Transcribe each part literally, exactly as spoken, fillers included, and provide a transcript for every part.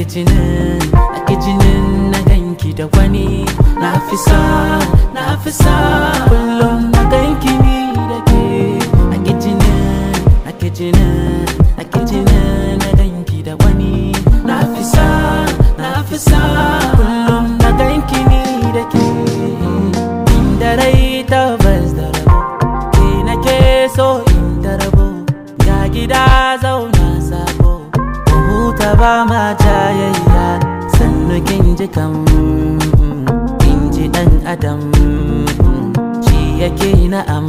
nake jinin nake jinin na ganki da wani na fi sa na fi sa kullum na ganki ni da ke nake jinin nake jinin nake jinin na ganki da wani na fi sa na fi sa kullum na ganki ni da ke inda rai tabbas da rabo ke nake so inda rabo ga gida zauna sabo huta ba ma jayayya sannu kin ji kam kin ji dan adam shi yake na'am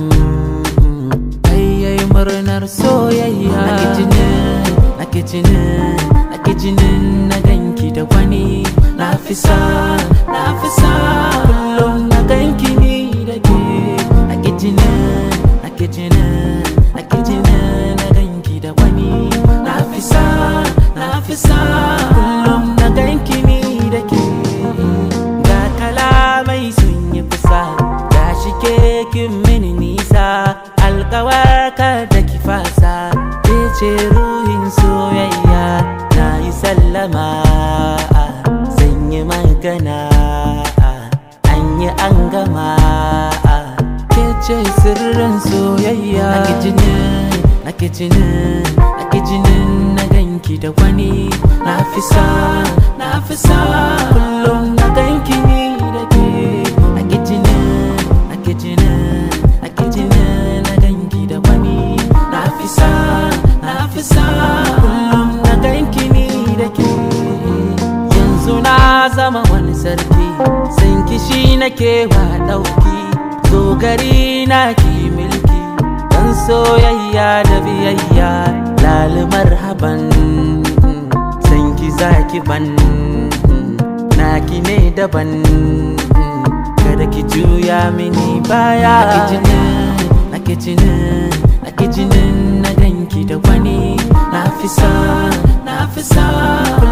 ayyai murnar soyayya nake jinin nake jinin nake jinin na ganki da wani na fi sa na fi sa kullum na ganki ni da ke nake jinin nake jinin nake jinin na ganki da wani na fi sa na fi sa kullum na ganki ni da ke ga kalamai sun yi kusa ga shi ke kin mini nisa alkawarka da ki fasa ke ce ruhin soyayya na yi sallama zan yi magana an yi an gama ke ce sirrin soyayya nake jinin nake jinin nake jinin na ganki da wani na fi sa na fi sa kullum na ganki ni da ke nake jinin nake jinin nake jinin na ganki da wani na fi sa na fi sa kullum na ganki ni da ke yanzu na zama wani sarki san kishi nake wa dauki zo gari na ki milki dan soyayya da biyayya lali marhaban san ki zaki ban naki ne daban kada ki juya mini baya nake jinin nake jinin nake jinin na ganki da wani na fi sa na fi sa